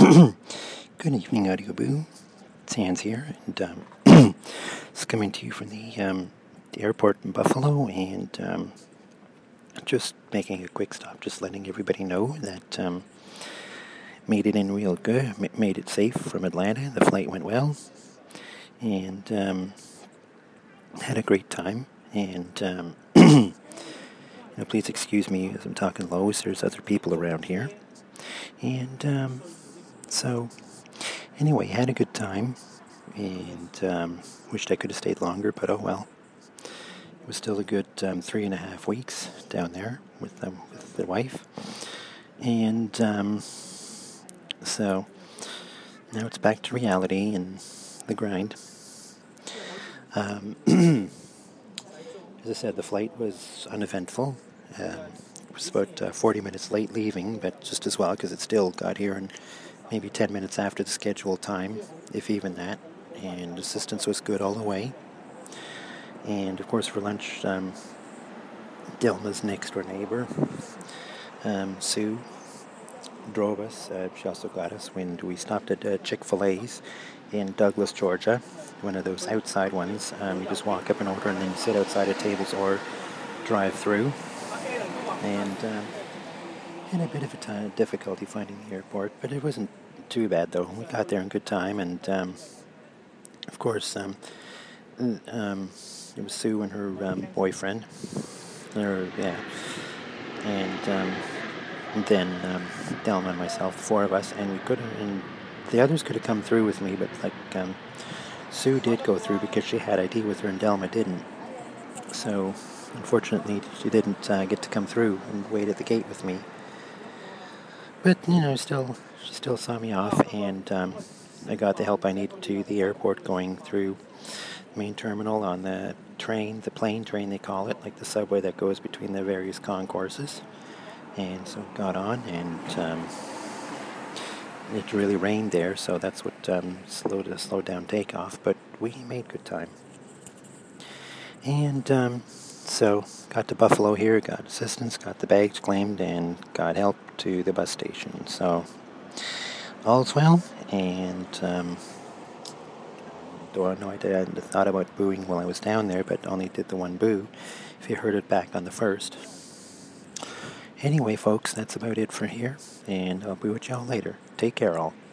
Good evening, Audio Boo. It's Hans here, and it's coming to you from the airport in Buffalo, and just making a quick stop, just letting everybody know that made it in real good, made it safe from Atlanta. The flight went well, and had a great time. And please excuse me as I'm talking low. There's other people around here, and so. Anyway, had a good time, and wished I could have stayed longer, but oh well. It was still a good 3.5 weeks down there with the wife, and so now it's back to reality and the grind. As I said, the flight was uneventful. It was about 40 minutes late leaving, but just as well because it still got here and maybe 10 minutes after the scheduled time, if even that, and assistance was good all the way. And of course for lunch, Delma's next door neighbor, Sue, drove us. She also got us when we stopped at Chick-fil-A's in Douglas, Georgia, one of those outside ones. You just walk up and order and then you sit outside at tables or drive through. And had a bit of a difficulty finding the airport, but it wasn't too bad though. We got there in good time, and of course it was Sue and her boyfriend, and then Delma and myself, 4 of us, and the others could have come through with me, but Sue did go through because she had ID with her and Delma didn't. So unfortunately she didn't get to come through and wait at the gate with me. But, she still saw me off, and I got the help I needed to the airport going through the main terminal on the plane train they call it, like the subway that goes between the various concourses. And so got on, and it really rained there, so that's what slowed down takeoff, but we made good time. And so got to Buffalo here, got assistance, got the bags claimed, and got help to the bus station. So all's well, and though I know I thought about booing while I was down there, but only did the one boo, if you heard it back on the first. Anyway, folks, that's about it for here, and I'll be with y'all later. Take care, all.